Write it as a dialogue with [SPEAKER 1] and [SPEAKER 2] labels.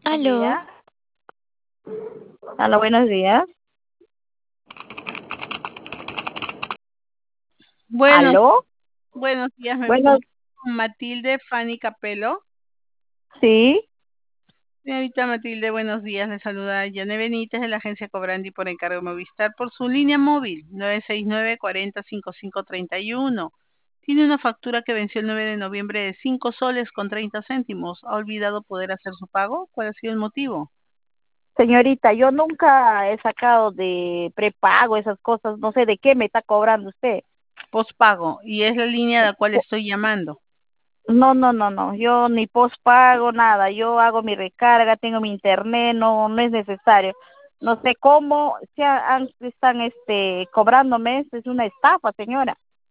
[SPEAKER 1] Aló,
[SPEAKER 2] Día. Hola, buenos días.
[SPEAKER 1] buenos,
[SPEAKER 2] ¿Aló?
[SPEAKER 1] buenos días, me
[SPEAKER 2] Bueno,
[SPEAKER 1] comunico con Matilde Fanny Capelo.
[SPEAKER 2] sí.
[SPEAKER 1] Señorita Matilde, buenos días, le saluda Yane Benítez de la agencia Cobrandi por encargo de Movistar por su línea móvil 969 40 55 31. Tiene una factura que venció el 9 de noviembre de 5 soles con 30 céntimos. ¿Ha olvidado poder hacer su pago? ¿Cuál ha sido el motivo?
[SPEAKER 2] Señorita, yo nunca he sacado de prepago esas cosas. No sé de qué me está cobrando usted.
[SPEAKER 1] Postpago, y es la línea a la cual estoy llamando.
[SPEAKER 2] No, no, no, no. Yo ni pospago, nada. Yo hago mi recarga, tengo mi internet, no, no es necesario. No sé cómo están cobrándome. Es una estafa, señora.